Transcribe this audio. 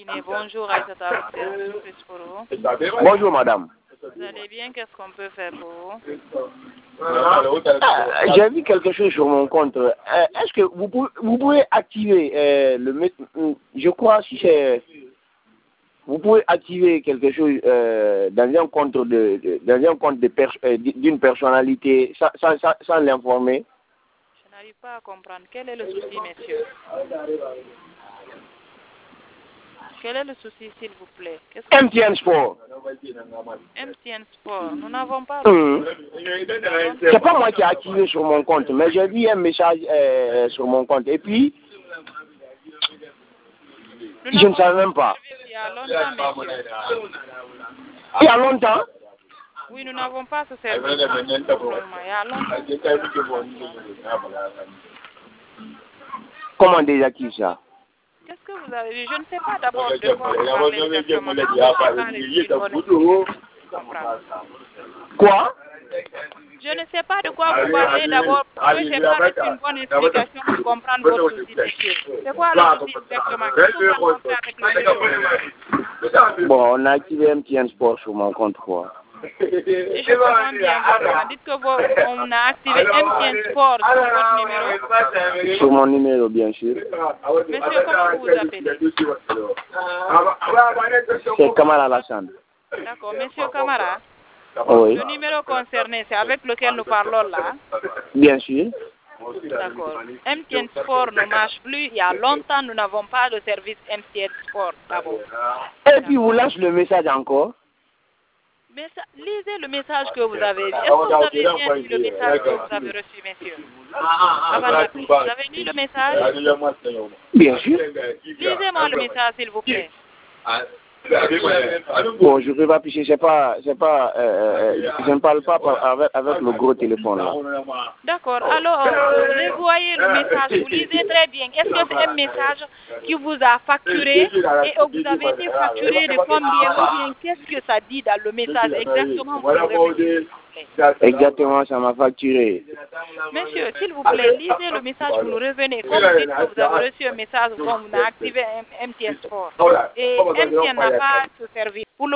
Guinée. Bonjour Aïssata, plus pour vous. Bonjour madame. Vous allez bien? Qu'est-ce qu'on peut faire pour vous? J'ai vu quelque chose sur mon compte. Est-ce que vous pouvez activer je crois si c'est vous pouvez activer quelque chose dans un compte d'une personnalité sans l'informer. Je n'arrive pas à comprendre. Quel est le souci, monsieur? Quel est le souci, s'il vous plaît? MTN Sport. MTN Sport. Nous n'avons pas. C'est pas moi qui ai activé sur mon compte, mais j'ai vu un message sur mon compte. Et puis, je ne savais même pas. Il y a longtemps, monsieur. Il y a longtemps? Oui, nous n'avons pas ce service. Il y a longtemps. Comment désactiver ça? Qu'est-ce que vous avez vu? Je ne sais pas d'abord de quoi vous parlez. Quoi? Je ne sais pas de quoi vous parlez d'abord. Je n'ai pas reçu une bonne explication pour comprendre votre souci, monsieur. C'est quoi le souci exactement? Qu'est-ce que vous avez fait avec le Bon, on a activé MTN Sport sur mon compte, quoi. Et je comprends bien votre. Dites que on a activé MTN Sport sur votre numéro. Sur mon numéro, bien sûr. Monsieur, comment vous vous appelez? C'est Kamara Alassane. D'accord. Monsieur Kamara, oui. Le numéro concerné, c'est avec lequel nous parlons là? Bien sûr. D'accord. MTN Sport ne marche plus. Il y a longtemps, nous n'avons pas de service MTN Sport d'abord. Et puis, vous lâchez le message encore? Mais lisez le message que vous avez vu. Est-ce que vous avez bien lu le message que vous avez reçu, messieurs? Vous avez lu le message? Bien sûr. Lisez-moi le message, s'il vous plaît. Bon, je ne peux pas picher, je ne parle pas avec le gros téléphone là. D'accord, alors vous voyez le message, vous lisez très bien. Est-ce que c'est un message qui vous a facturé et vous avez été facturé de combien ou bien qu'est-ce que ça dit dans le message exactement? Exactement, ça m'a facturé. Monsieur, s'il vous plaît, lisez le message, vous nous revenez. Comme vous dites que vous avez reçu un message, comme vous avez activé MTN Sport. Et MTN n'a pas ce service. Pour le